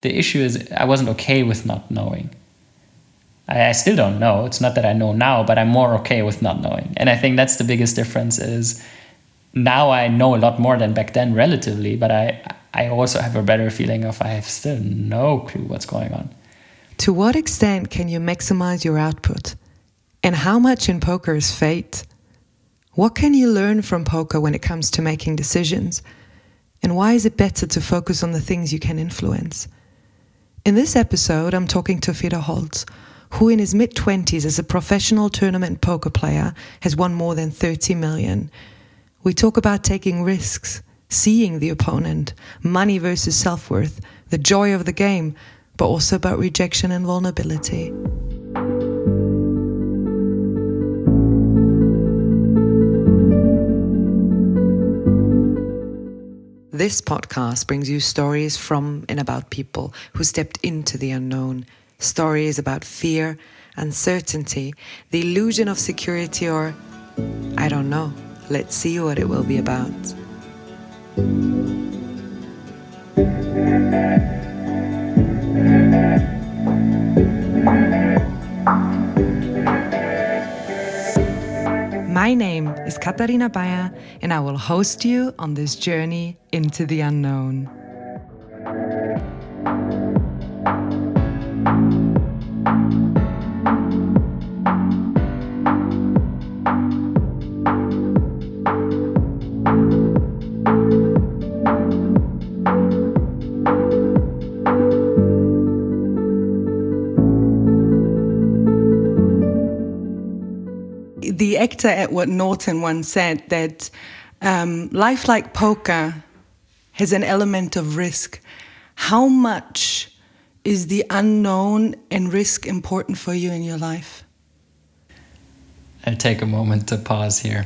The issue is I wasn't okay with not knowing. I still don't know. It's not that I know now, but I'm more okay with not knowing. And I think that's the biggest difference is now I know a lot more than back then relatively, but I also have a better feeling of I have still no clue what's going on. To what extent can you maximize your output? And how much in poker is fate? What can you learn from poker when it comes to making decisions? And why is it better to focus on the things you can influence? In this episode, I'm talking to Fedor Holz, who in his mid-20s as a professional tournament poker player has won more than 30 million. We talk about taking risks, seeing the opponent, money versus self-worth, the joy of the game, but also about rejection and vulnerability. This podcast brings you stories from and about people who stepped into the unknown. Stories about fear, uncertainty, the illusion of security, or I don't know. Let's see what it will be about. My name is Katharina Bayer, and I will host you on this journey into the unknown. The actor Edward Norton once said that life like poker has an element of risk. How much is the unknown and risk important for you in your life? I'll take a moment to pause here.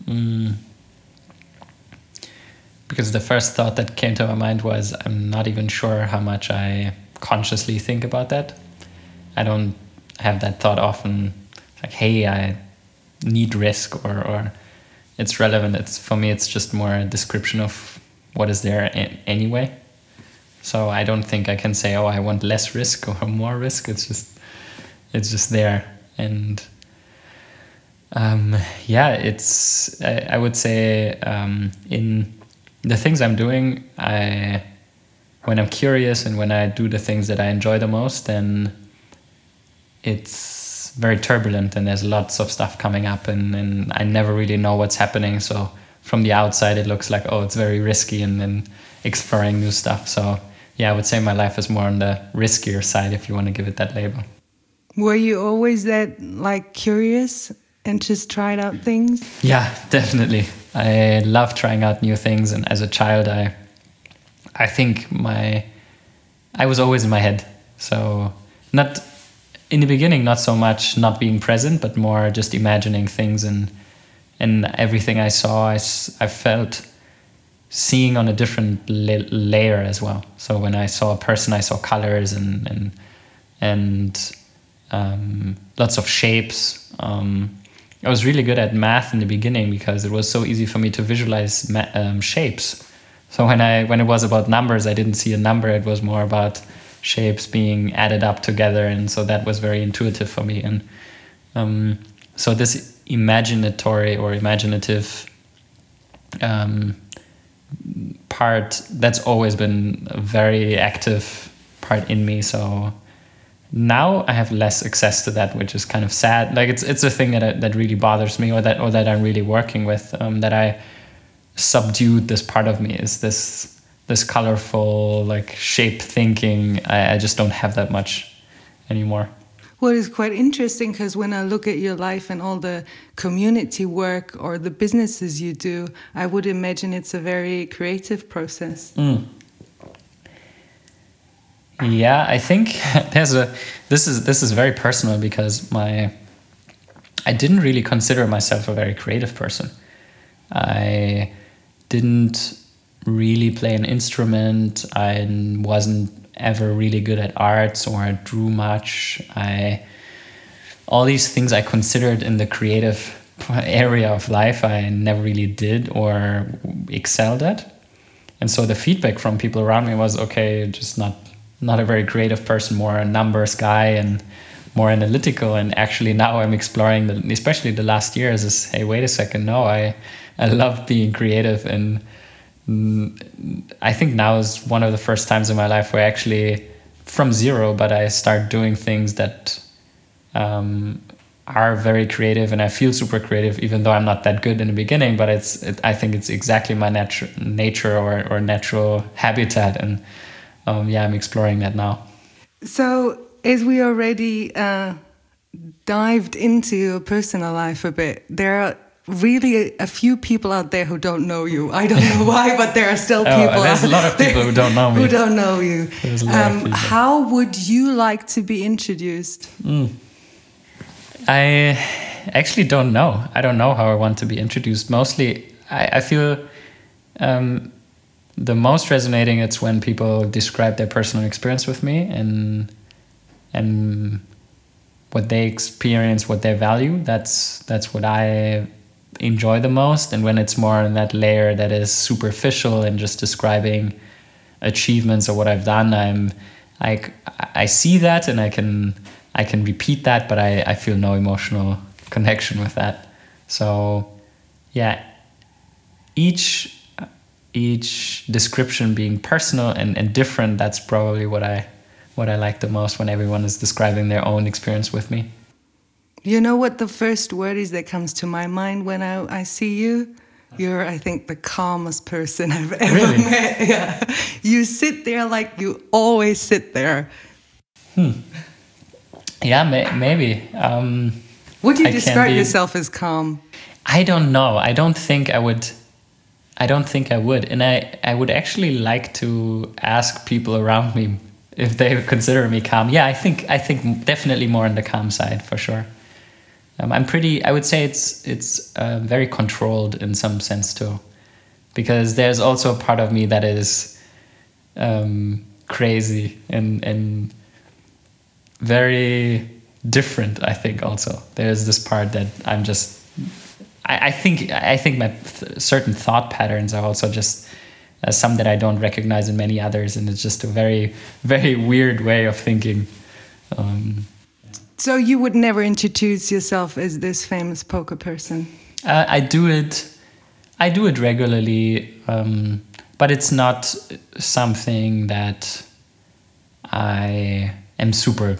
Because the first thought that came to my mind was I'm not even sure how much I consciously think about that. I don't have that thought often, like, hey, I need risk or it's relevant. For me, it's just more a description of what is there anyway. So I don't think I can say, oh, I want less risk or more risk. It's just there. And I would say in the things I'm doing, when I'm curious and when I do the things that I enjoy the most, then it's very turbulent and there's lots of stuff coming up and I never really know what's happening. So from the outside, it looks like, oh, it's very risky and exploring new stuff. So yeah, I would say my life is more on the riskier side, if you want to give it that label. Were you always that curious and just tried out things? Yeah, definitely. I love trying out new things. And as a child, I think I was always in my head. So not in the beginning, not so much not being present, but more just imagining things and everything I saw, I felt seeing on a different layer as well. So when I saw a person, I saw colors and lots of shapes. I was really good at math in the beginning because it was so easy for me to visualize shapes. So when it was about numbers, I didn't see a number. It was more about shapes being added up together, and so that was very intuitive for me. And so this imaginative part, that's always been a very active part in me. So now I have less access to that, which is kind of sad. Like it's a thing that really bothers me, or that I'm really working with. That I subdued this part of me, is this colorful, like, shape thinking. I just don't have that much anymore. Well, it's quite interesting because when I look at your life and all the community work or the businesses you do, I would imagine it's a very creative process. Yeah, I think this is very personal because I didn't really consider myself a very creative person. I didn't really play an instrument. I wasn't ever really good at arts or drew much. All these things I considered in the creative area of life, I never really did or excelled at. And so the feedback from people around me was, okay, just not not a very creative person, more a numbers guy and more analytical. And actually now I'm exploring, especially the last years, is, hey, wait a second, no, I love being creative. And I think now is one of the first times in my life where actually from zero, but I start doing things that are very creative, and I feel super creative, even though I'm not that good in the beginning, but I think it's exactly my nature or natural habitat. And I'm exploring that now. So as we already dived into your personal life a bit, there are really a few people out there who don't know you. I don't know why, but there are still people. There's a lot of people who don't know me. Who don't know you. There's a lot of people. How would you like to be introduced? I actually don't know. I don't know how I want to be introduced. Mostly, I feel the most resonating, it's when people describe their personal experience with me and what they experience, what they value. That's what I enjoy the most. And when it's more in that layer that is superficial and just describing achievements or what I've done, I see that and I can repeat that, but I feel no emotional connection with that. So yeah, each description being personal and different, that's probably what I like the most, when everyone is describing their own experience with me. You know what the first word is that comes to my mind when I see you? You're, I think, the calmest person I've ever met. Yeah. You sit there like you always sit there. Yeah, maybe. Would you describe yourself as calm? I don't know. I don't think I would. And I would actually like to ask people around me if they consider me calm. Yeah, I think definitely more on the calm side, for sure. I would say it's very controlled in some sense too, because there's also a part of me that is crazy and very different. I think also there's this part that I'm just. I think my certain thought patterns are also just some that I don't recognize in many others, and it's just a very, very weird way of thinking. So you would never introduce yourself as this famous poker person? I do it regularly, but it's not something that I am super.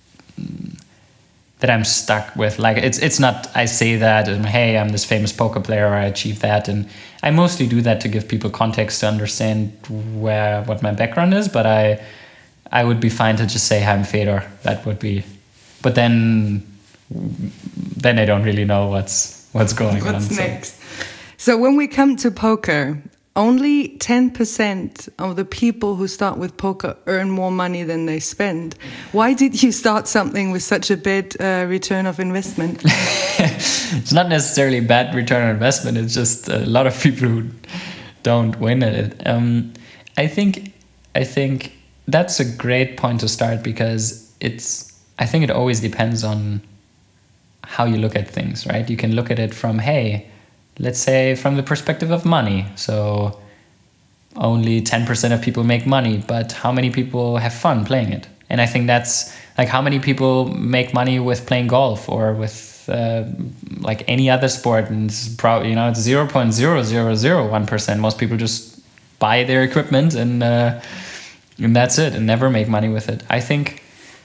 That I'm stuck with. Like it's not. I say that, and hey, I'm this famous poker player, or I achieved that, and I mostly do that to give people context to understand what my background is. But I would be fine to just say I'm Fedor. That would be. But then I don't really know what's going on. What's next? So when we come to poker, only 10% of the people who start with poker earn more money than they spend. Why did you start something with such a bad return of investment? It's not necessarily bad return on investment. It's just a lot of people who don't win at it. I think that's a great point to start, because I think it always depends on how you look at things, right? You can look at it from, hey, let's say from the perspective of money. So only 10% of people make money, but how many people have fun playing it? And I think that's like how many people make money with playing golf or with like any other sport. And it's probably, it's 0.0001%. Most people just buy their equipment and that's it, and never make money with it. I think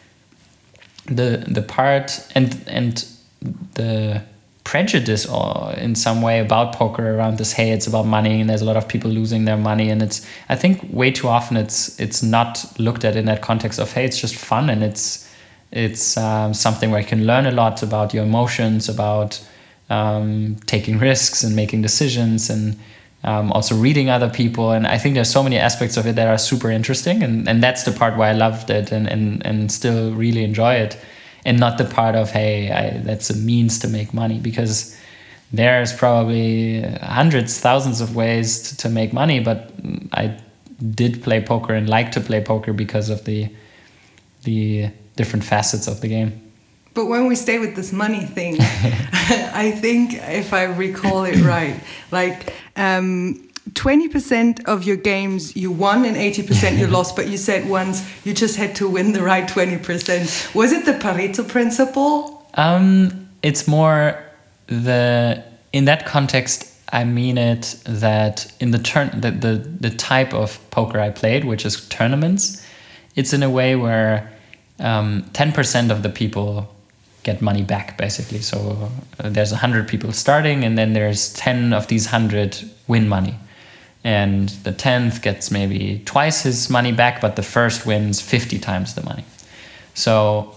the part and the prejudice or in some way about poker around this, hey, it's about money and there's a lot of people losing their money, and I think way too often it's not looked at in that context of, hey, it's just fun, and it's something where you can learn a lot about your emotions, about taking risks and making decisions, and also reading other people. And I think there's so many aspects of it that are super interesting, and that's the part why I loved it and still really enjoy it. And not the part of, hey, that's a means to make money, because there's probably hundreds, thousands of ways to make money. But I did play poker and like to play poker because of the different facets of the game. But when we stay with this money thing, I think if I recall it right, like 20% of your games you won and 80% you lost, but you said once you just had to win the right 20%. Was it the Pareto principle? It's more in that context, I mean it that in the type of poker I played, which is tournaments, it's in a way where 10% of the people get money back, basically. So there's 100 people starting, and then there's 10 of these 100 win money. And the 10th gets maybe twice his money back, but the first wins 50 times the money. So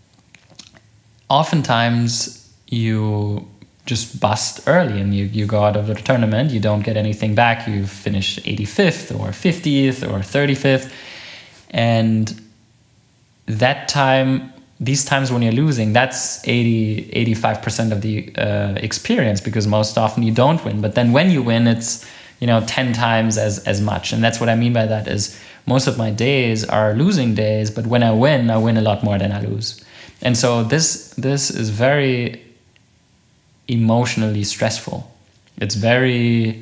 oftentimes you just bust early and you go out of the tournament, you don't get anything back, you finish 85th or 50th or 35th. And that time, these times when you're losing, that's 85% of the experience, because most often you don't win. But then when you win, it's 10 times as much. And that's what I mean by that is most of my days are losing days, but when I win a lot more than I lose. And so this is very emotionally stressful. It's very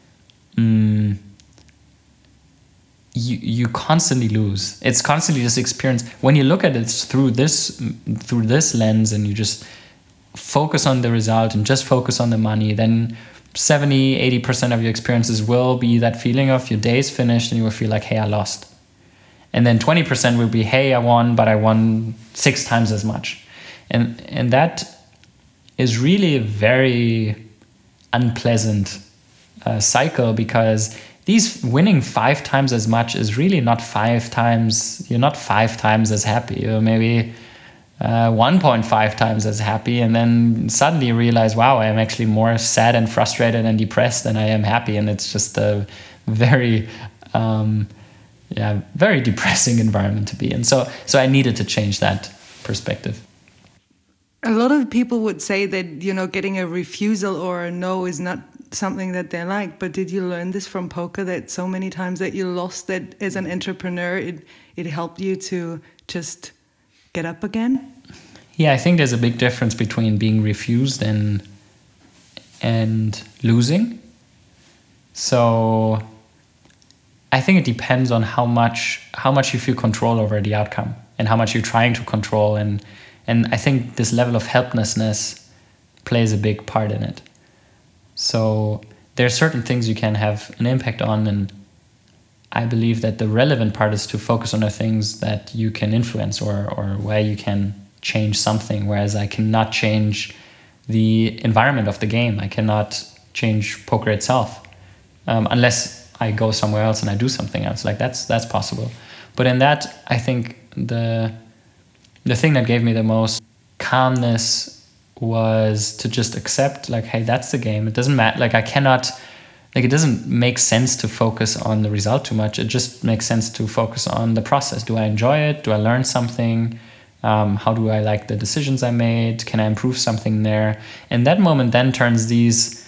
you constantly lose. It's constantly this experience. When you look at it through this lens and you just focus on the result and just focus on the money, then 70-80% of your experiences will be that feeling of your day's finished and you will feel like, hey, I lost. And then 20% will be, hey, I won, but I won 6 times as much. And that is really a very unpleasant cycle, because these winning 5 times as much is really not 5 times. You're not 5 times as happy. You're maybe 1.5 times as happy. And then suddenly you realize, wow, I am actually more sad and frustrated and depressed than I am happy. And it's just a very, very depressing environment to be in. So I needed to change that perspective. A lot of people would say that, getting a refusal or a no is not something that they like. But did you learn this from poker, that so many times that you lost, that as an entrepreneur, it helped you to just get up again? Yeah, I think there's a big difference between being refused and losing. So I think it depends on how much you feel control over the outcome and how much you're trying to control. And I think this level of helplessness plays a big part in it. So there are certain things you can have an impact on, and I believe that the relevant part is to focus on the things that you can influence or where you can change something, whereas I cannot change the environment of the game. I cannot change poker itself unless I go somewhere else and I do something else. Like that's possible. But in that, I think the thing that gave me the most calmness was to just accept, like, hey, that's the game. It doesn't matter. Like, I cannot, like, it doesn't make sense to focus on the result too much. It just makes sense to focus on the process. Do I enjoy it? Do I learn something? How do I like the decisions I made? Can I improve something there? And that moment then turns these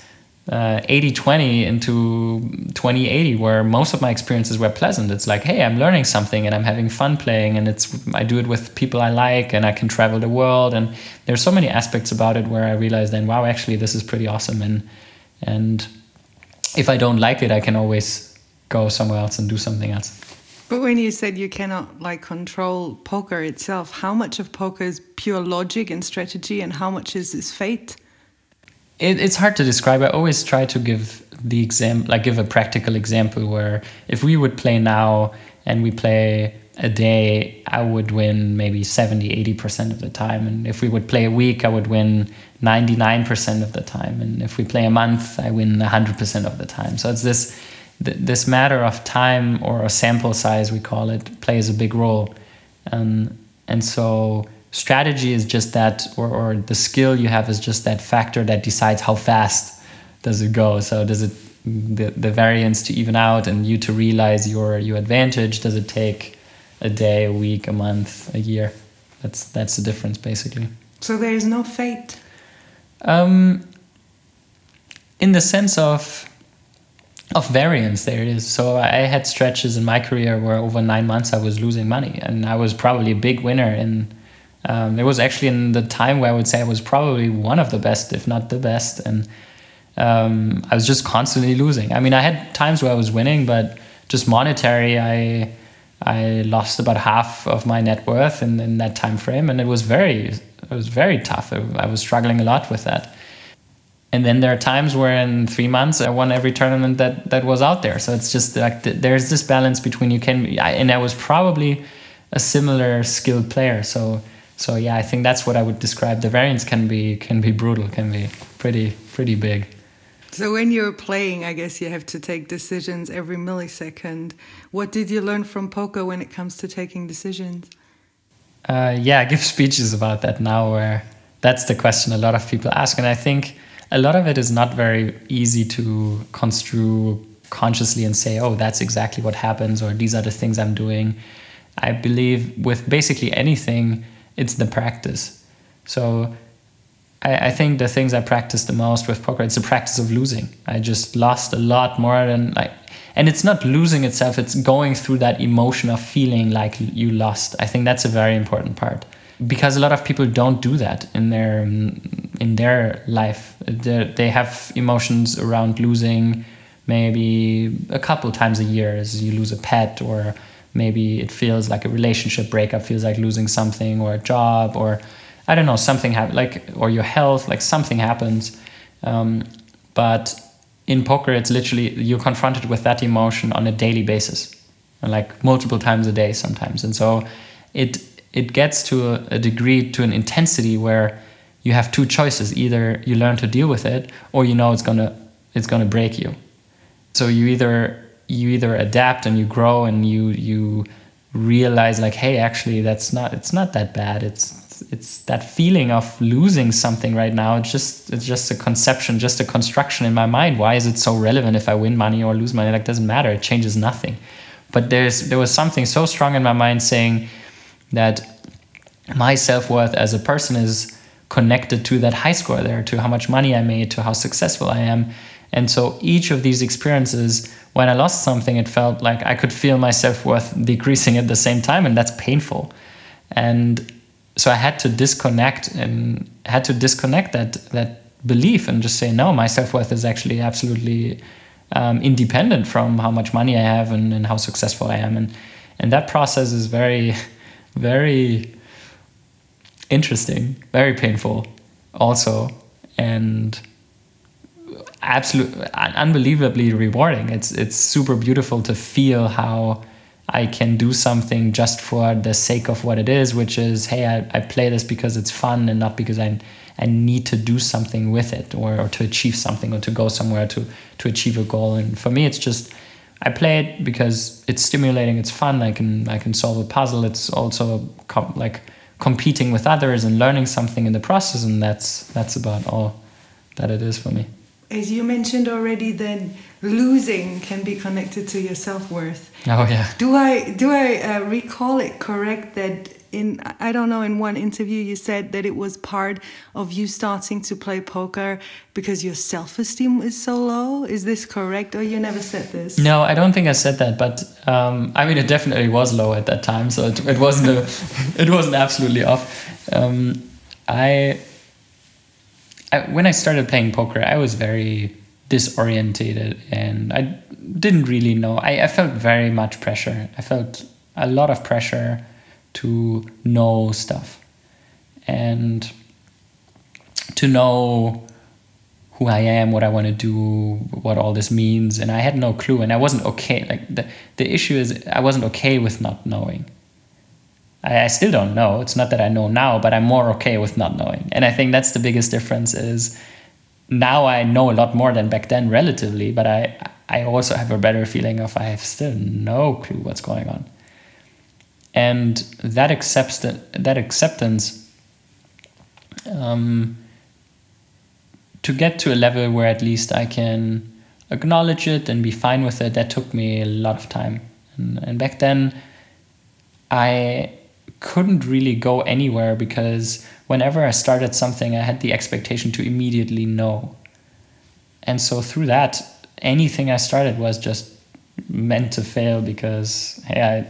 80-20 into 20-80, where most of my experiences were pleasant. It's like, hey, I'm learning something and I'm having fun playing, and I do it with people I like, and I can travel the world. And there's so many aspects about it where I realized then, wow, actually this is pretty awesome. And if I don't like it, I can always go somewhere else and do something else. But when you said you cannot control poker itself, how much of poker is pure logic and strategy, and how much is fate? It's hard to describe. I always try to give the example, like give a practical example, where if we would play now and we play a day, I would win maybe 70-80% of the time. And if we would play a week, I would win 99% of the time. And if we play a month, I win 100% of the time. So it's this matter of time, or a sample size, we call it, plays a big role. And so strategy is just that, or the skill you have is just that factor that decides how fast does it go. So does it the variance to even out and you to realize your advantage? Does it take a day, a week, a month, a year? That's the difference, basically. So there is no fate? In the sense of variance, there it is. So I had stretches in my career where over 9 months I was losing money, and I was probably a big winner. And it was actually in the time where I would say I was probably one of the best, if not the best. And I was just constantly losing. I mean, I had times where I was winning, but just monetary, I lost about half of my net worth in that time frame, and it was very tough. I was struggling a lot with that. And then there are times where in 3 months I won every tournament that was out there. So it's just like there's this balance between and I was probably a similar skilled player. So yeah, I think that's what I would describe. The variance can be brutal, can be pretty big. So when you're playing, I guess you have to take decisions every millisecond. What did you learn from poker when it comes to taking decisions? I give speeches about that now, where that's the question a lot of people ask. And I think a lot of it is not very easy to construe consciously and say, oh, that's exactly what happens, or these are the things I'm doing. I believe with basically anything, it's the practice. So I think the things I practice the most with poker, it's the practice of losing. I just lost a lot more than and it's not losing itself, it's going through that emotion of feeling like you lost. I think that's a very important part, because a lot of people don't do that in their life. They have emotions around losing maybe a couple times a year, as you lose a pet, or maybe it feels like a relationship breakup feels like losing something, or a job, or I don't know, something happens, or your health, like something happens. But in poker, it's literally you're confronted with that emotion on a daily basis, like multiple times a day sometimes. And so it gets to a degree, to an intensity where you have two choices. Either you learn to deal with it, or it's gonna break you. So you either adapt and you grow and you realize like, hey, actually it's not that bad. It's that feeling of losing something right now. It's just a conception, just a construction in my mind. Why is it so relevant if I win money or lose money? Like, doesn't matter. It changes nothing. But there was something so strong in my mind saying that my self-worth as a person is connected to that high score there, to how much money I made, to how successful I am. And so each of these experiences, when I lost something, it felt like I could feel my self-worth decreasing at the same time, and that's painful. And so I had to disconnect that belief and just say, no, my self-worth is actually absolutely independent from how much money I have and how successful I am. And that process is very, very interesting, very painful also, and absolutely unbelievably rewarding. It's super beautiful to feel how I can do something just for the sake of what it is, which is, hey, I play this because it's fun and not because I need to do something with it, or to achieve something, or to go somewhere to achieve a goal. And for me, it's just, I play it because it's stimulating, it's fun, I can solve a puzzle. It's also competing with others and learning something in the process, and that's about all that it is for me. As you mentioned already, then losing can be connected to your self-worth. Oh yeah. Do I recall it correct that in one interview you said that it was part of you starting to play poker because your self-esteem is so low? Is this correct, or you never said this? No, I don't think I said that, but it definitely was low at that time, so it wasn't it wasn't absolutely off. When I started playing poker, I was very disorientated, and I didn't really know. I felt very much pressure. I felt a lot of pressure to know stuff and to know who I am, what I want to do, what all this means. And I had no clue, and I wasn't okay. Like the issue is I wasn't okay with not knowing. I still don't know. It's not that I know now, but I'm more okay with not knowing. And I think that's the biggest difference is now I know a lot more than back then relatively, but I also have a better feeling of I have still no clue what's going on. And that acceptance to get to a level where at least I can acknowledge it and be fine with it, that took me a lot of time. And back then I couldn't really go anywhere, because whenever I started something, I had the expectation to immediately know. And so through that, anything I started was just meant to fail, because hey,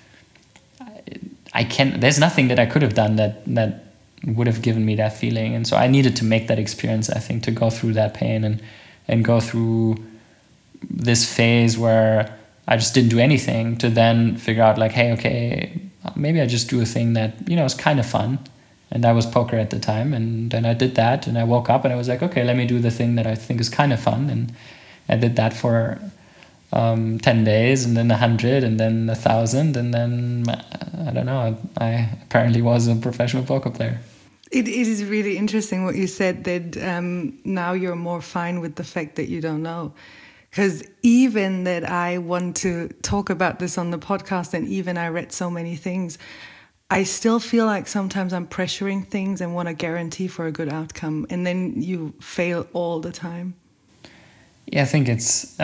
I can't, there's nothing that I could have done that would have given me that feeling. And so I needed to make that experience, I think, to go through that pain and go through this phase where I just didn't do anything, to then figure out like, hey, okay, maybe I just do a thing that, is kind of fun. And I was poker at the time, and then I did that, and I woke up and I was like, okay, let me do the thing that I think is kind of fun. And I did that for 10 days, and then 100, and then 1,000, and then I don't know, I apparently was a professional poker player. It is really interesting what you said, that now you're more fine with the fact that you don't know. Because even that I want to talk about this on the podcast, and even I read so many things, I still feel like sometimes I'm pressuring things and want to guarantee for a good outcome, and then you fail all the time. Yeah, I think it's.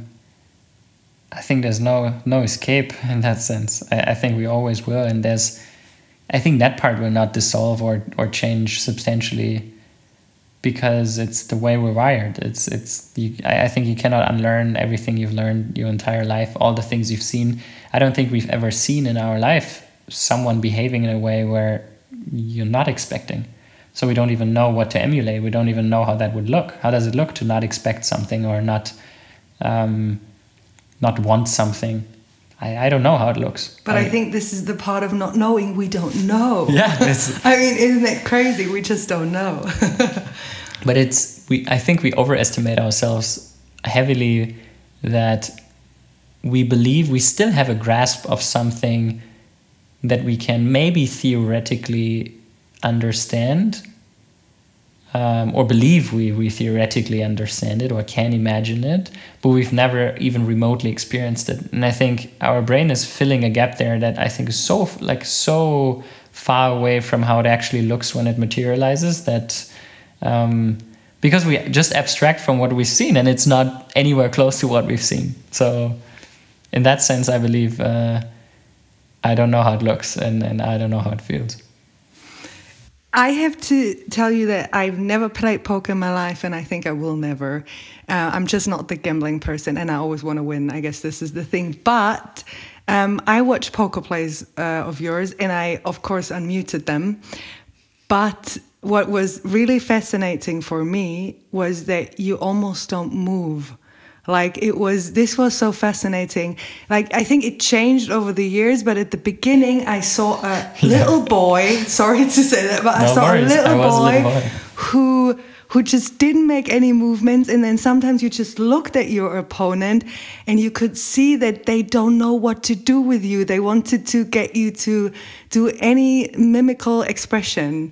I think there's no escape in that sense. I think we always will, and I think that part will not dissolve or change substantially, because it's the way we're wired. I think you cannot unlearn everything you've learned your entire life, all the things you've seen. I don't think we've ever seen in our life someone behaving in a way where you're not expecting. So we don't even know what to emulate. We don't even know how that would look. How does it look to not expect something, or not want something? I don't know how it looks. But I think this is the part of not knowing. We don't know. Yeah. I mean, isn't it crazy? We just don't know. But I think we overestimate ourselves heavily, that we believe we still have a grasp of something that we can maybe theoretically understand, or believe we theoretically understand it or can imagine it, but we've never even remotely experienced it. And I think our brain is filling a gap there that I think is so far away from how it actually looks when it materializes, that because we just abstract from what we've seen, and it's not anywhere close to what we've seen. So in that sense, I believe I don't know how it looks, and I don't know how it feels. I have to tell you that I've never played poker in my life, and I think I will never. I'm just not the gambling person, and I always want to win. I guess this is the thing. But I watched poker plays of yours, and I, of course, unmuted them. But what was really fascinating for me was that you almost don't move. Like, this was so fascinating. Like, I think it changed over the years, but at the beginning I saw a little boy, sorry to say that, but I saw a little boy who just didn't make any movements. And then sometimes you just looked at your opponent and you could see that they don't know what to do with you. They wanted to get you to do any mimical expression.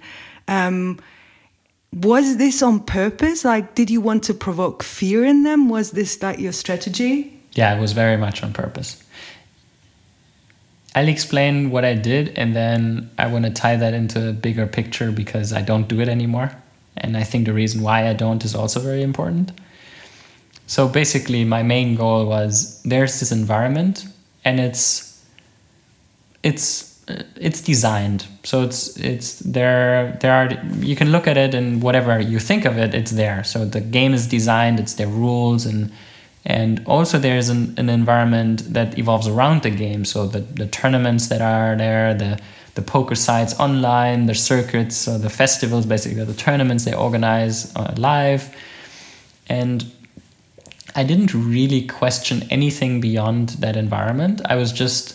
Was this on purpose? Like, did you want to provoke fear in them? Was this like your strategy? Yeah, it was very much on purpose. I'll explain what I did, and then I want to tie that into a bigger picture, because I don't do it anymore. And I think the reason why I don't is also very important. So basically, my main goal was, there's this environment, and it's designed. So it's there are, you can look at it, and whatever you think of it, it's there. So the game is designed, it's their rules, and also there's an environment that evolves around the game. So the tournaments that are there, the poker sites online, the circuits, so the festivals, basically the tournaments they organize live. And I didn't really question anything beyond that environment. I was just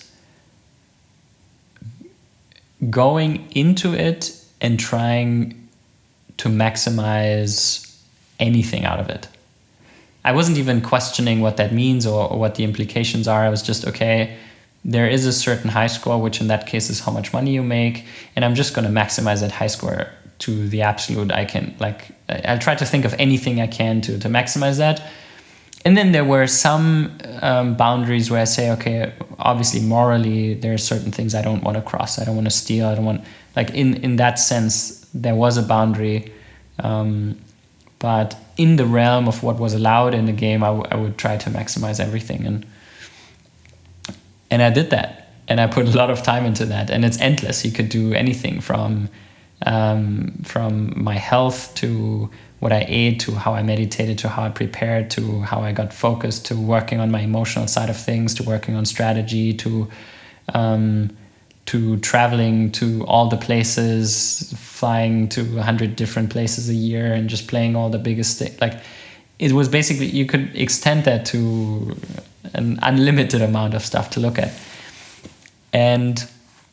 going into it and trying to maximize anything out of it. I wasn't even questioning what that means or what the implications are. I was just, okay, there is a certain high score, which in that case is how much money you make, and I'm just going to maximize that high score to the absolute I can. Like, I'll try to think of anything I can to maximize that. And then there were some boundaries where I say, okay, obviously morally, there are certain things I don't want to cross. I don't want to steal. I don't want, like, in that sense, there was a boundary. But in the realm of what was allowed in the game, I would try to maximize everything. And I did that. And I put a lot of time into that. And it's endless. You could do anything from my health to what I ate, to how I meditated, to how I prepared, to how I got focused, to working on my emotional side of things, to working on strategy, to traveling to all the places, flying to 100 different places a year, and just playing all the biggest things. Like, it was basically, you could extend that to an unlimited amount of stuff to look at. And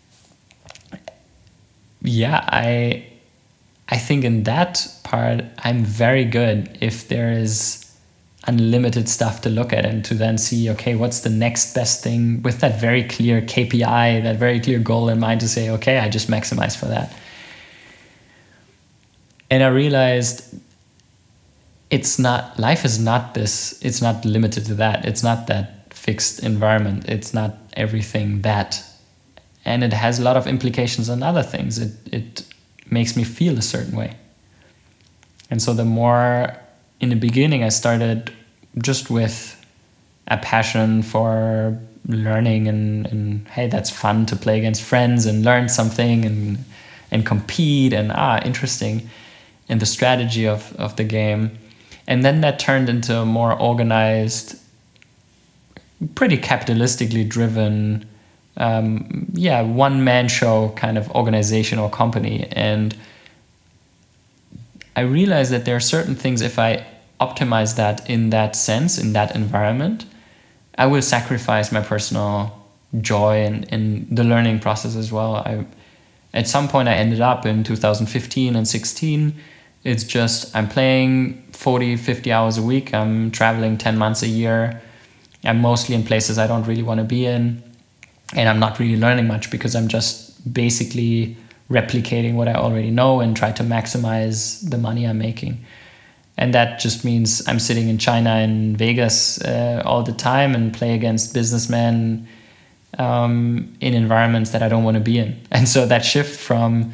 yeah, I think in that part, I'm very good if there is unlimited stuff to look at, and to then see, okay, what's the next best thing with that very clear KPI, that very clear goal in mind, to say, okay, I just maximize for that. And I realized life is not this, it's not limited to that. It's not that fixed environment. It's not everything that. And it has a lot of implications on other things. It makes me feel a certain way. And so the more, in the beginning, I started just with a passion for learning and hey, that's fun to play against friends and learn something and compete and interesting, and the strategy of the game. And then that turned into a more organized, pretty capitalistically driven, one-man show kind of organization or company. And I realized that there are certain things, if I optimize that in that sense, in that environment, I will sacrifice my personal joy in the learning process as well. At some point I ended up in 2015 and 16, it's just, I'm playing 40, 50 hours a week. I'm traveling 10 months a year. I'm mostly in places I don't really want to be in. And I'm not really learning much because I'm just basically replicating what I already know and try to maximize the money I'm making. And that just means I'm sitting in China and Vegas all the time and play against businessmen in environments that I don't want to be in. And so that shift from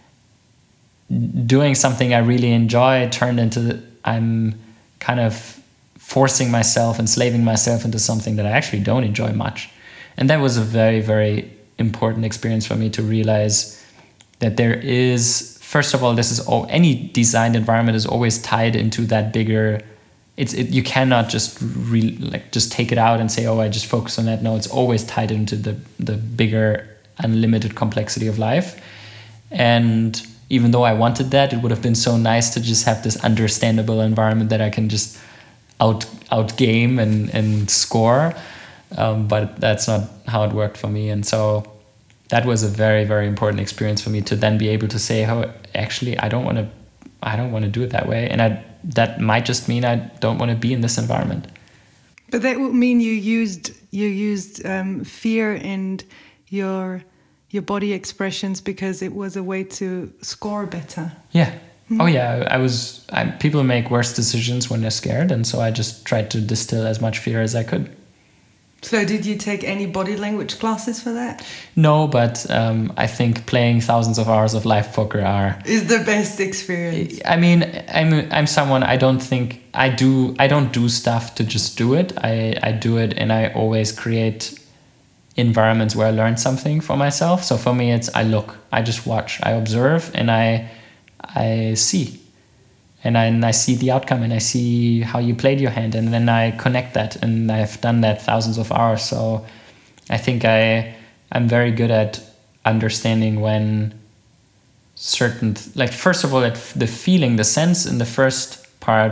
doing something I really enjoy turned into I'm kind of forcing myself, enslaving myself into something that I actually don't enjoy much. And that was a very, very important experience for me to realize that there is, first of all, any designed environment is always tied into that bigger. You cannot just just take it out and say, oh, I just focus on that. No, it's always tied into the bigger, unlimited complexity of life. And even though I wanted that, it would have been so nice to just have this understandable environment that I can just outgame and score. But that's not how it worked for me. And so that was a very, very important experience for me, to then be able to say, oh, actually, I don't want to do it that way. And that might just mean I don't want to be in this environment. But that would mean you used fear and your body expressions because it was a way to score better. Yeah. Mm-hmm. Oh yeah. People make worse decisions when they're scared. And so I just tried to distill as much fear as I could. So did you take any body language classes for that? No, but I think playing thousands of hours of live poker is the best experience. I mean, I'm someone, I don't do stuff to just do it. I do it, and I always create environments where I learn something for myself. So for me, it's I just watch, I observe, and I see. And I see the outcome, and I see how you played your hand, and then I connect that, and I've done that thousands of hours. So I think I'm very good at understanding when certain, first of all, the feeling, the sense in the first part,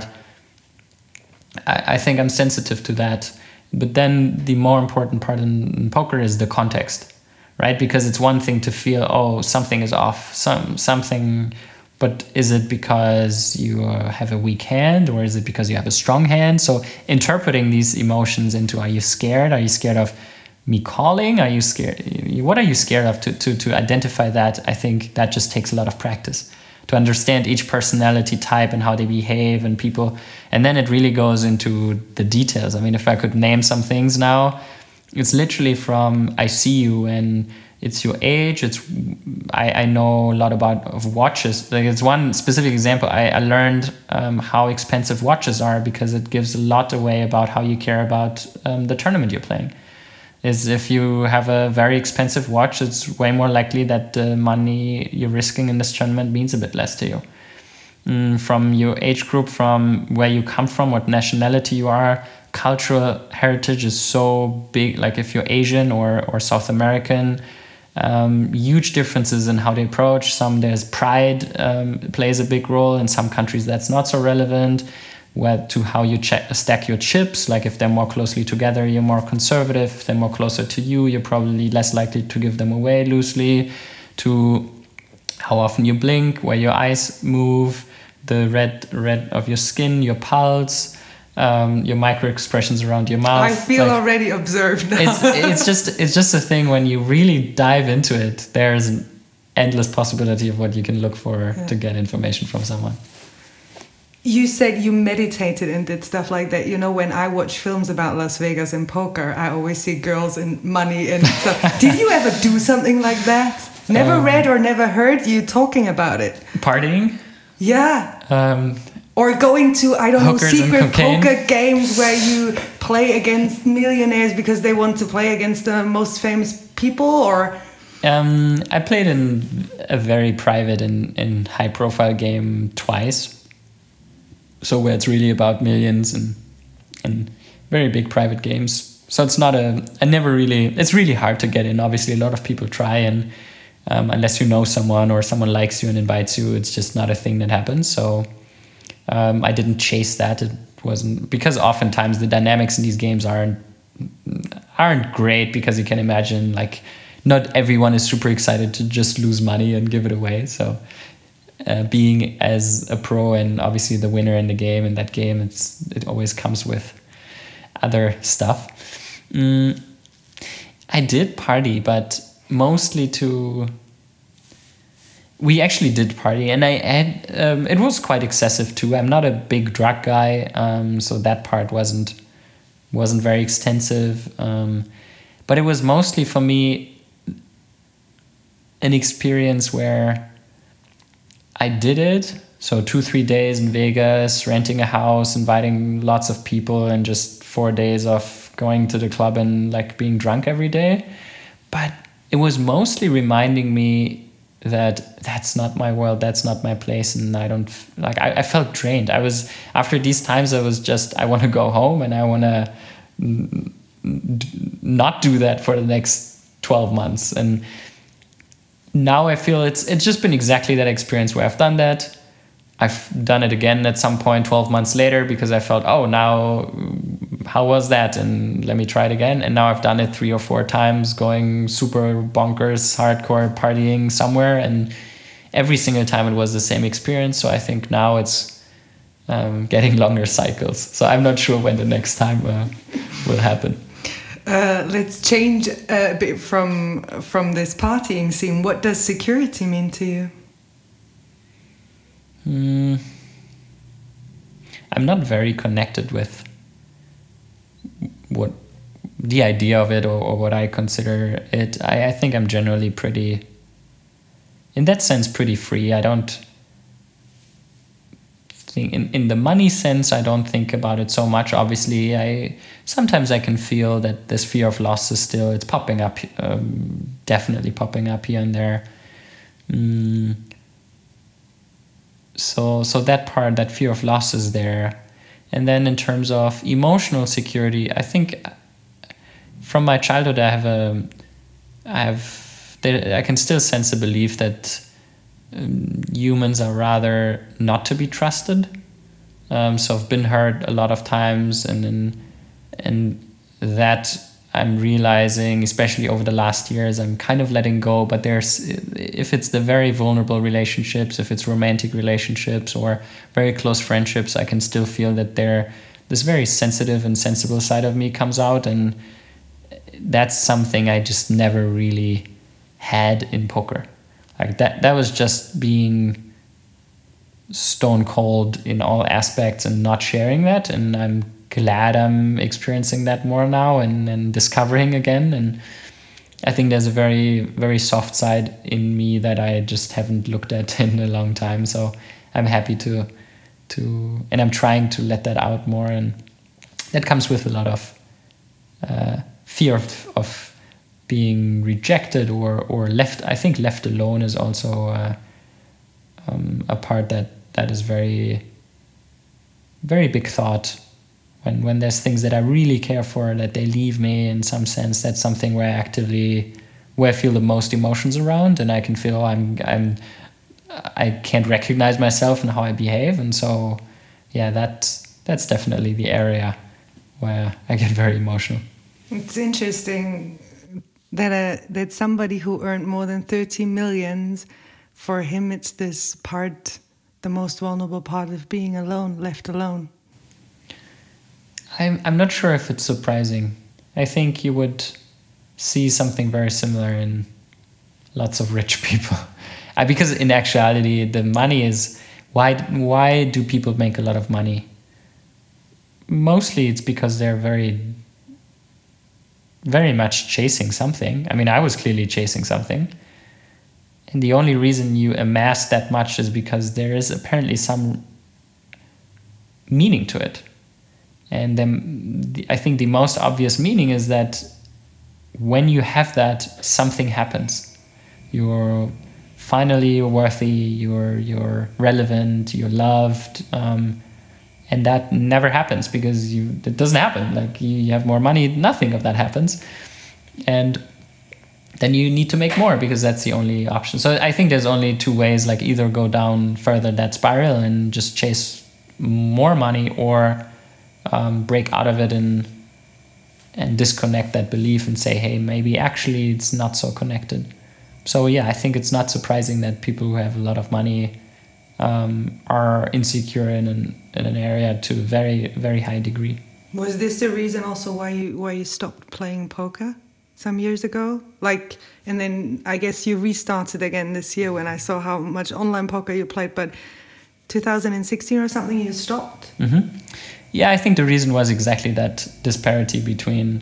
I think I'm sensitive to that. But then the more important part in poker is the context, right? Because it's one thing to feel, oh, something is off, something. But is it because you have a weak hand, or is it because you have a strong hand? So interpreting these emotions into, are you scared? Are you scared of me calling? Are you scared? What are you scared of? To identify that, I think that just takes a lot of practice to understand each personality type and how they behave and people. And then it really goes into the details. I mean, if I could name some things now, it's literally from I see you and it's your age. I know a lot of watches. It's one specific example. I learned how expensive watches are because it gives a lot away about how you care about the tournament you're playing. Is if you have a very expensive watch, it's way more likely that the money you're risking in this tournament means a bit less to you. From your age group, from where you come from, what nationality you are, cultural heritage is so big. Like if you're Asian or South American, huge differences in how they approach. There's pride plays a big role. In some countries that's not so relevant. to how you stack your chips. Like if they're more closely together, you're more conservative. If they're more closer to you, you're probably less likely to give them away loosely. To how often you blink, where your eyes move, the red of your skin, your pulse, your micro expressions around your mouth. I feel already observed now. it's just a thing when you really dive into it. There's an endless possibility of what you can look for to get information from someone. You said you meditated and did stuff like that. You know, when I watch films about Las Vegas and poker, I always see girls and money and stuff. Did you ever do something like that? Never read or never heard you talking about it. Partying? Yeah. Or going to, I don't know, secret poker games where you play against millionaires because they want to play against the most famous people, or... I played in a very private and high-profile game twice. So where it's really about millions and very big private games. So it's not it's really hard to get in. Obviously, a lot of people try, and unless you know someone or someone likes you and invites you, it's just not a thing that happens. So I didn't chase that. It wasn't, because oftentimes the dynamics in these games aren't great, because you can imagine, like, not everyone is super excited to just lose money and give it away. So being as a pro and obviously the winner in the game, in that game, it always comes with other stuff. I did party, but mostly we actually did party, and I had it was quite excessive too. I'm not a big drug guy, so that part wasn't very extensive, but it was mostly for me an experience where I did it. So 2-3 days in Vegas, renting a house, inviting lots of people, and just 4 days of going to the club and like being drunk every day. But it was mostly reminding me that that's not my world, that's not my place, and I felt drained. After these times, I want to go home, and I want to not do that for the next 12 months. And now I feel it's just been exactly that experience where I've done that. I've done it again at some point 12 months later, because I felt, now how was that? And let me try it again. And now I've done it 3 or 4 times, going super bonkers, hardcore partying somewhere. And every single time it was the same experience. So I think now it's getting longer cycles. So I'm not sure when the next time will happen. Let's change a bit from this partying scene. What does security mean to you? I'm not very connected with what the idea of it or what I consider it. I think I'm generally pretty, in that sense, pretty free. I don't think in the money sense, I don't think about it so much. Obviously, sometimes I can feel that this fear of loss is still, it's popping up, definitely popping up here and there. So that part, that fear of loss is there. And then in terms of emotional security, I think from my childhood, I can still sense a belief that humans are rather not to be trusted. So I've been hurt a lot of times, and that I'm realizing, especially over the last years, I'm kind of letting go. But if it's the very vulnerable relationships, if it's romantic relationships or very close friendships, I can still feel that this very sensitive and sensible side of me comes out. And that's something I just never really had in poker. Like that was just being stone cold in all aspects and not sharing that. And I'm glad I'm experiencing that more now and discovering again. And I think there's a very, very soft side in me that I just haven't looked at in a long time. So I'm happy to and I'm trying to let that out more. And that comes with a lot of fear of being rejected or left. I think left alone is also a part that is very, very big thought. When there's things that I really care for, that they leave me in some sense, that's something where I feel the most emotions around, and I can feel I can't recognize myself and how I behave. And so, yeah, that that's definitely the area where I get very emotional. It's interesting that somebody who earned more than 30 millions, for him it's this part, the most vulnerable part of being alone, left alone. I'm not sure if it's surprising. I think you would see something very similar in lots of rich people. Because in actuality, the money is... Why do people make a lot of money? Mostly it's because they're very, very much chasing something. I mean, I was clearly chasing something. And the only reason you amass that much is because there is apparently some meaning to it. And then I think the most obvious meaning is that when you have that, something happens. You're finally worthy, you're relevant, you're loved, and that never happens because it doesn't happen. Like you have more money, nothing of that happens, and then you need to make more because that's the only option. So I think there's only two ways: like either go down further that spiral and just chase more money, or break out of it and disconnect that belief and say, hey, maybe actually it's not so connected. So yeah, I think it's not surprising that people who have a lot of money are insecure in an area to a very, very high degree. Was this the reason also why you stopped playing poker some years ago? Like, and then I guess you restarted again this year when I saw how much online poker you played, but 2016 or something you stopped? Mm-hmm. Yeah, I think the reason was exactly that disparity between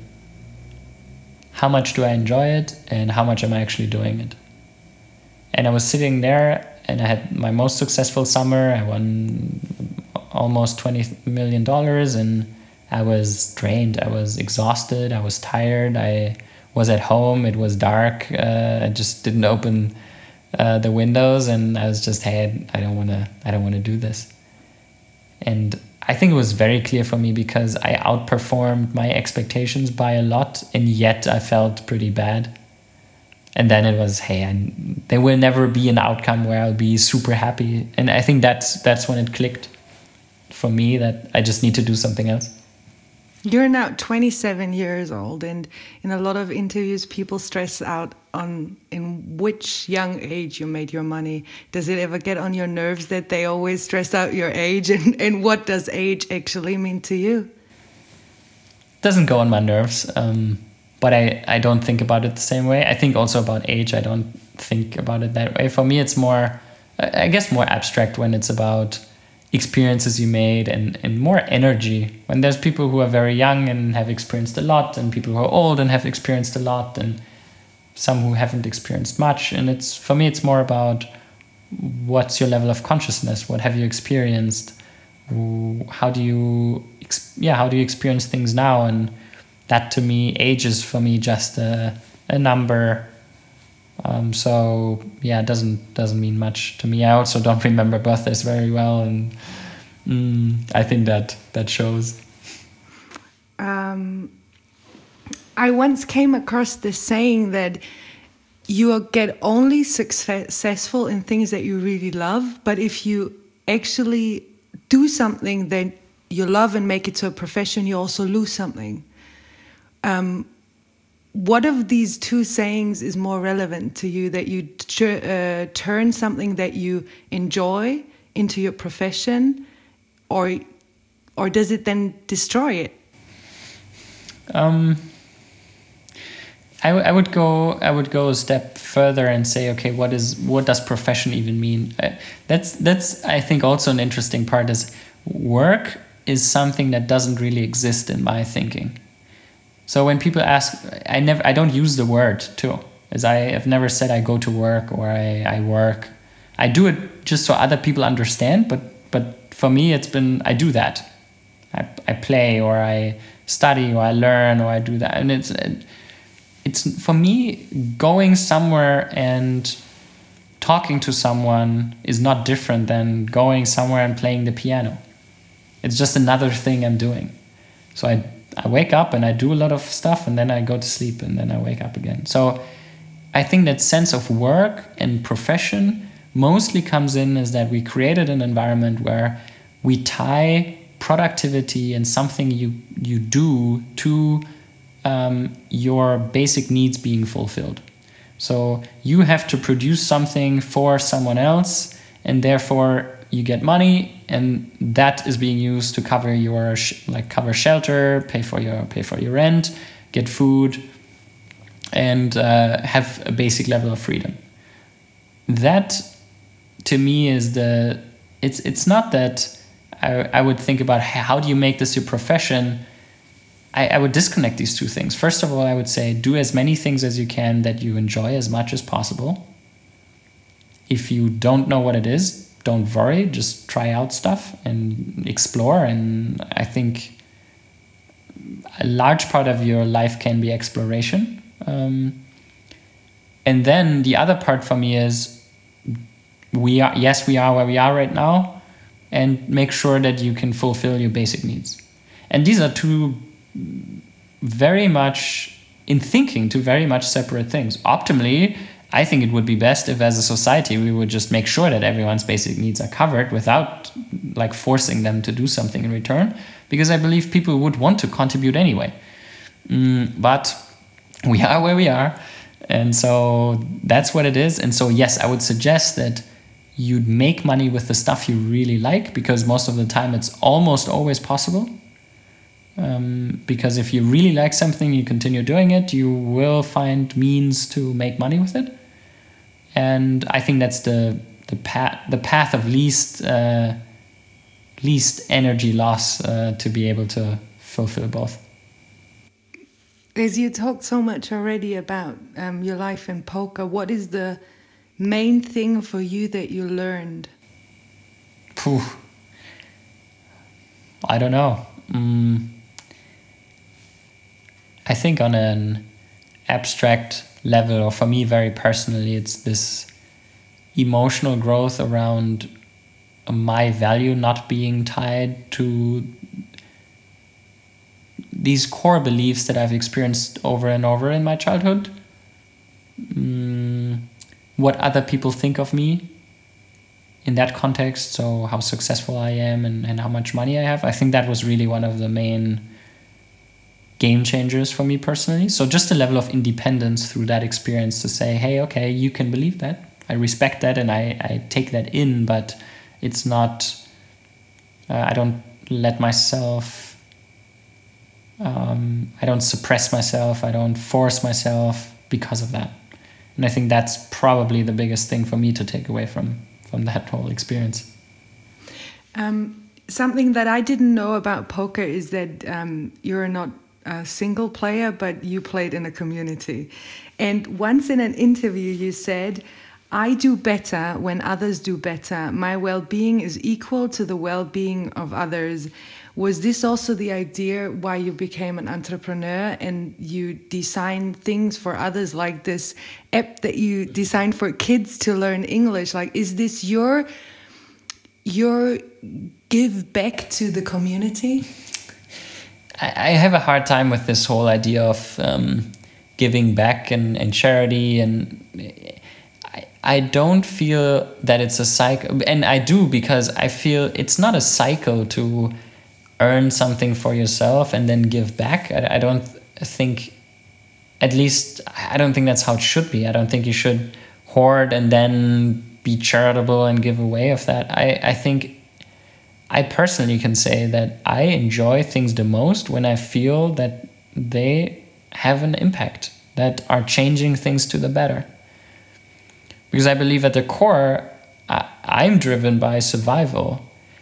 how much do I enjoy it and how much am I actually doing it. And I was sitting there and I had my most successful summer. I won almost $20 million and I was drained. I was exhausted. I was tired. I was at home. It was dark. I just didn't open the windows and I was just, hey, I don't want to do this. And I think it was very clear for me because I outperformed my expectations by a lot, and yet I felt pretty bad. And then it was, hey, there will never be an outcome where I'll be super happy. And I think that's when it clicked for me that I just need to do something else. You're now 27 years old, and in a lot of interviews, people stress out on in which young age you made your money. Does it ever get on your nerves that they always stress out your age? And what does age actually mean to you? It doesn't go on my nerves, but I don't think about it the same way. I think also about age, I don't think about it that way. For me, it's more, I guess, more abstract when it's about experiences you made and more energy. When there's people who are very young and have experienced a lot, and people who are old and have experienced a lot, and some who haven't experienced much. And it's, for me, it's more about what's your level of consciousness? What have you experienced? How do you experience things now? And that, to me, age is for me just a number. So yeah, it doesn't mean much to me. I also don't remember birthdays very well, and I think that shows. I once came across this saying that you get only successful in things that you really love, but if you actually do something that you love and make it to a profession, you also lose something. What of these two sayings is more relevant to you, that you turn something that you enjoy into your profession, or does it then destroy it? I would go a step further and say, okay, what does profession even mean? That's I think also an interesting part is work is something that doesn't really exist in my thinking. So when people ask, I don't use the word too, as I have never said I go to work or I work. I do it just so other people understand, but for me it's been, I do that. I play or I study or I learn or I do that. And it's for me, going somewhere and talking to someone is not different than going somewhere and playing the piano. It's just another thing I'm doing. So I wake up and I do a lot of stuff and then I go to sleep and then I wake up again. So I think that sense of work and profession mostly comes in is that we created an environment where we tie productivity and something you do to your basic needs being fulfilled. So you have to produce something for someone else, and therefore you get money, and that is being used to cover your cover shelter, pay for your rent, get food, and have a basic level of freedom. That, to me, is it's not that I would think about how do you make this your profession. I would disconnect these two things. First of all, I would say do as many things as you can that you enjoy as much as possible. If you don't know what it is, don't worry, just try out stuff and explore. And I think a large part of your life can be exploration. And then the other part for me is we are where we are right now, and make sure that you can fulfill your basic needs. And these are two very much separate things. Optimally, I think it would be best if as a society we would just make sure that everyone's basic needs are covered without forcing them to do something in return, because I believe people would want to contribute anyway. But we are where we are, and so that's what it is. And so yes, I would suggest that you'd make money with the stuff you really like, because most of the time it's almost always possible. Because if you really like something, you continue doing it, you will find means to make money with it. And I think that's the path of least energy loss to be able to fulfill both. As you talked so much already about your life in poker, what is the main thing for you that you learned? I don't know. I think on an abstract level, or for me very personally, it's this emotional growth around my value not being tied to these core beliefs that I've experienced over and over in my childhood. What other people think of me in that context, so how successful I am and how much money I have. I think that was really one of the main game changers for me personally. So just a level of independence through that experience to say, hey, okay, you can believe that. I respect that and I take that in, but it's not, I don't let myself, I don't suppress myself, I don't force myself because of that. And I think that's probably the biggest thing for me to take away from that whole experience. Something that I didn't know about poker is that you're not a single player, but you played in a community. And once in an interview you said, I do better when others do better. My well-being is equal to the well-being of others. Was this also the idea why you became an entrepreneur and you designed things for others, like this app that you designed for kids to learn English? Like, is this your give back to the community? I have a hard time with this whole idea of giving back and charity, and I don't feel that it's a cycle, and I do, because I feel it's not a cycle to earn something for yourself and then give back. I don't think, at least I don't think that's how it should be. I don't think you should hoard and then be charitable and give away of that. I think I personally can say that I enjoy things the most when I feel that they have an impact, that are changing things to the better. Because I believe at the core, I'm driven by survival.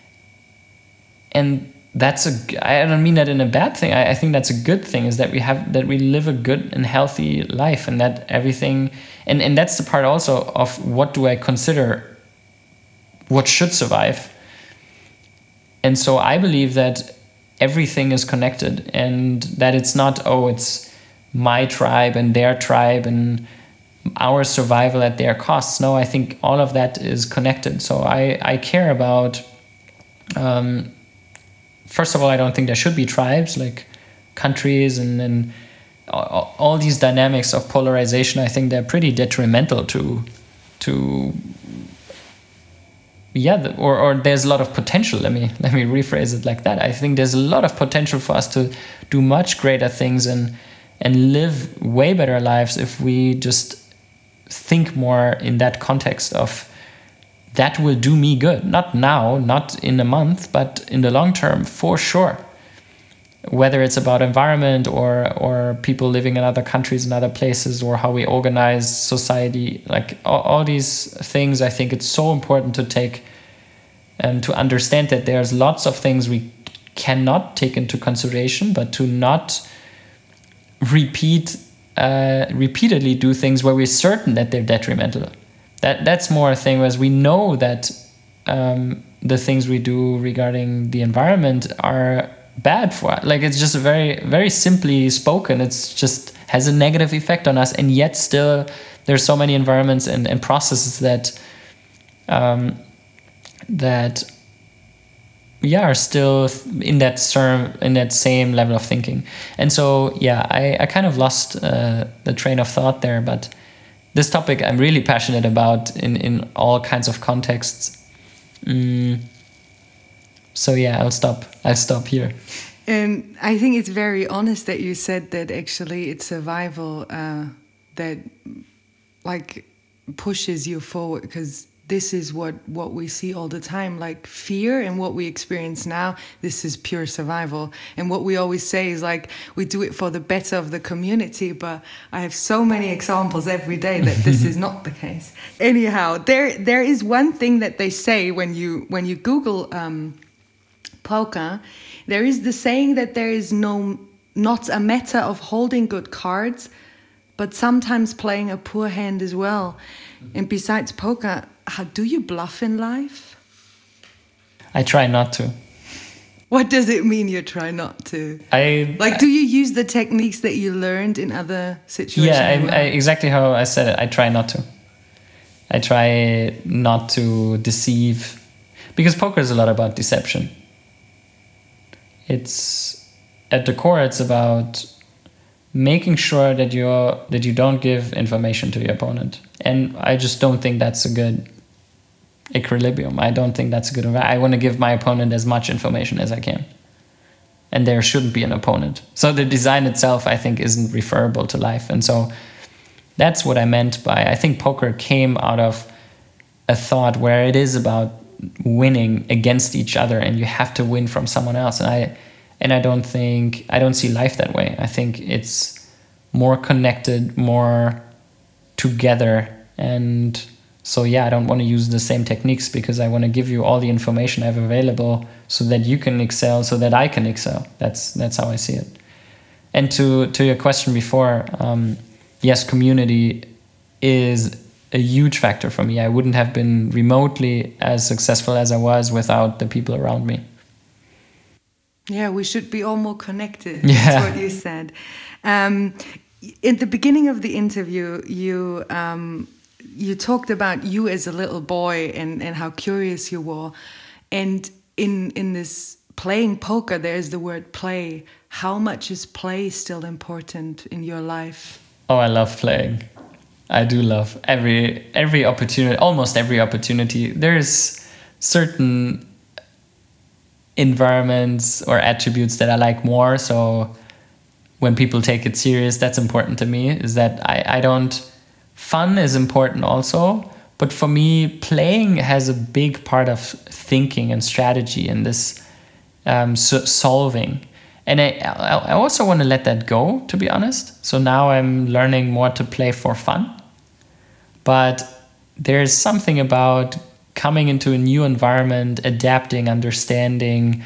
And I don't mean that in a bad thing. I think that's a good thing, is that we live a good and healthy life, and that everything, and that's the part also of what do I consider what should survive. And so I believe that everything is connected, and that it's not, it's my tribe and their tribe and our survival at their costs. No, I think all of that is connected. So I care about, first of all, I don't think there should be tribes, like countries, and all these dynamics of polarization. I think they're pretty detrimental to or there's a lot of potential. Let me rephrase it like that. I think there's a lot of potential for us to do much greater things and live way better lives if we just think more in that context of that will do me good. Not now, not in a month, but in the long term, for sure. Whether it's about environment or people living in other countries and other places, or how we organize society, like all these things, I think it's so important to take and to understand that there's lots of things we cannot take into consideration, but to not repeatedly do things where we're certain that they're detrimental. That's more a thing, as we know that the things we do regarding the environment are bad for us. Like, it's just very, very simply spoken, it's just has a negative effect on us, and yet still there's so many environments and processes that are still in that same level of thinking. And so I kind of lost the train of thought there, but this topic I'm really passionate about in all kinds of contexts. So I'll stop here. And I think it's very honest that you said that actually it's survival that like pushes you forward, because this is what we see all the time, like fear, and what we experience now, this is pure survival. And what we always say is like, we do it for the better of the community, but I have so many examples every day that this is not the case. Anyhow, there is one thing that they say when you Google poker, there is the saying that there is not a matter of holding good cards, but sometimes playing a poor hand as well. And besides poker, how do you bluff in life? I try not to. What does it mean you try not to? Do you use the techniques that you learned in other situations? Yeah, exactly how I said it. I try not to. I try not to deceive, because poker is a lot about deception. It's at the core, it's about making sure that you don't give information to your opponent. And I just don't think that's a good equilibrium. I don't think that's a good. I want to give my opponent as much information as I can. And there shouldn't be an opponent. So the design itself, I think, isn't referable to life. And so that's what I meant by, I think poker came out of a thought where it is about winning against each other, and you have to win from someone else. And I don't see life that way. I think it's more connected, more together. And so I don't want to use the same techniques, because I want to give you all the information I have available so that you can excel, so that I can excel. That's how I see it. And to your question before, yes, community is a huge factor for me. I wouldn't have been remotely as successful as I was without the people around me. Yeah, we should be all more connected. Yeah. That's what you said. In the beginning of the interview, you talked about you as a little boy and how curious you were. And in this playing poker, there's the word play. How much is play still important in your life? Oh, I love playing. I do love every opportunity, almost every opportunity. There's certain environments or attributes that I like more. So when people take it serious, that's important to me, is that I don't... Fun is important also, but for me, playing has a big part of thinking and strategy and this solving. And I also want to let that go, to be honest. So now I'm learning more to play for fun. But there's something about coming into a new environment, adapting, understanding,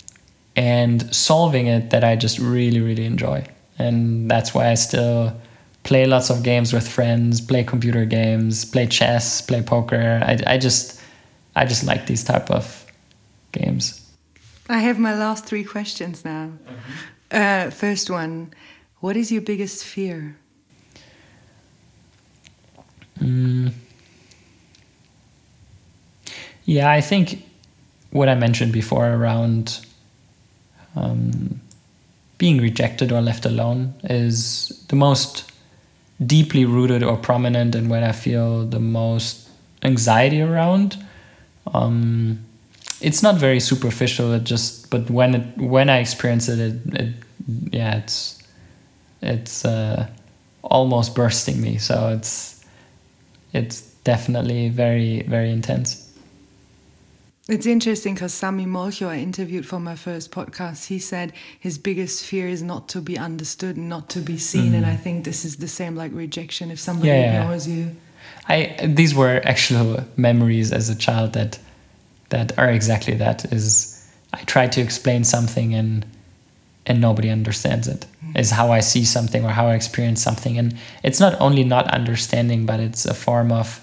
and solving it that I just really, really enjoy. And that's why I still play lots of games with friends, play computer games, play chess, play poker. I just like these type of games. I have my last 3 questions now. First one, what is your biggest fear? Yeah, I think what I mentioned before around being rejected or left alone is the most deeply rooted or prominent, and when I feel the most anxiety around. It's not very superficial. But when I experience it, it's almost bursting me. So it's definitely very, very intense. It's interesting because Sami Molcho, I interviewed for my first podcast, he said his biggest fear is not to be understood and not to be seen. And I think this is the same like rejection if somebody ignores you. These were actual memories as a child that are exactly that. Is I try to explain something and nobody understands it. Is how I see something or how I experience something. And it's not only not understanding, but it's a form of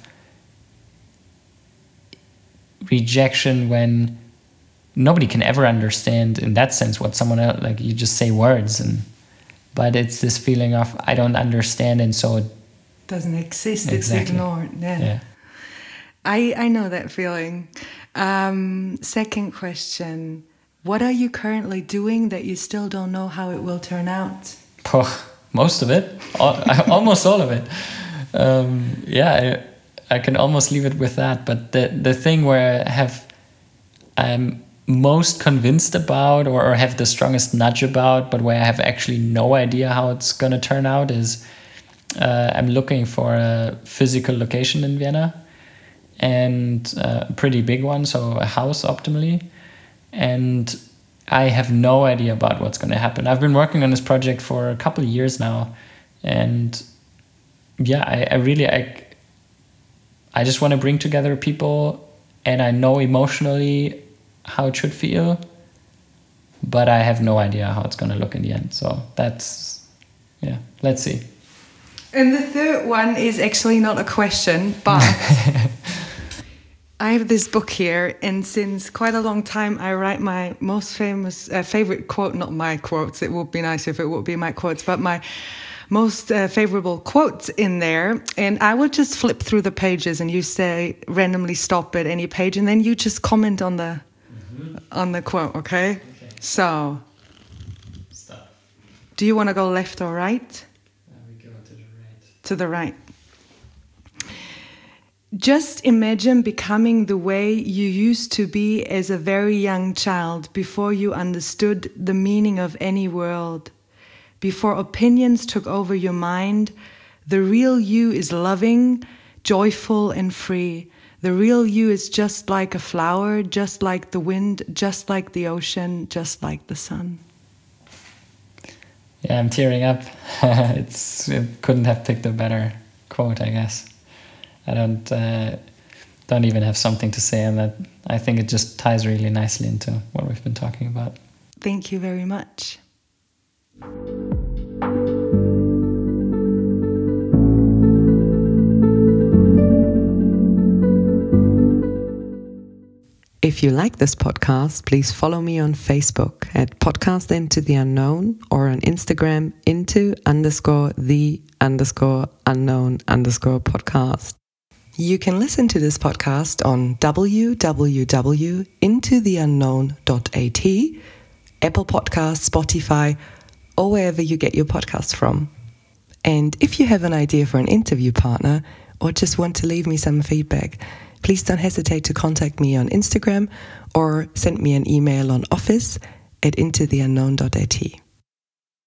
rejection when nobody can ever understand in that sense what someone else, like you just say words, but it's this feeling of I don't understand, and so it doesn't exist. Exactly. It's ignored. Yeah. I know that feeling. Second question: what are you currently doing that you still don't know how it will turn out? Most of it, almost all of it. I can almost leave it with that. But the thing where I'm most convinced about or have the strongest nudge about, but where I have actually no idea how it's going to turn out is I'm looking for a physical location in Vienna, and a pretty big one, so a house optimally. And I have no idea about what's going to happen. I've been working on this project for a couple of years now, and I just want to bring together people, and I know emotionally how it should feel, but I have no idea how it's going to look in the end. So let's see. And the third one is actually not a question, but I have this book here, and since quite a long time, I write my most famous, favorite quote, not my quotes, it would be nice if it would be my quotes, but my most favorable quotes in there, and I will just flip through the pages and you say randomly stop at any page, and then you just comment on the quote, okay? So stop. Do you want to go left or right? We go to the right. To the right. Just imagine becoming the way you used to be as a very young child before you understood the meaning of any world. Before opinions took over your mind, the real you is loving, joyful, and free. The real you is just like a flower, just like the wind, just like the ocean, just like the sun. Yeah, I'm tearing up. It couldn't have picked a better quote, I guess. I don't even have something to say on that. I think it just ties really nicely into what we've been talking about. Thank you very much. If you like this podcast, please follow me on Facebook at Podcast Into the Unknown, or on Instagram into_the_unknown_podcast. You can listen to this podcast on www.intotheunknown.at, Apple Podcasts, Spotify, or wherever you get your podcasts from. And if you have an idea for an interview partner, or just want to leave me some feedback, please don't hesitate to contact me on Instagram or send me an email on office@intotheunknown.at.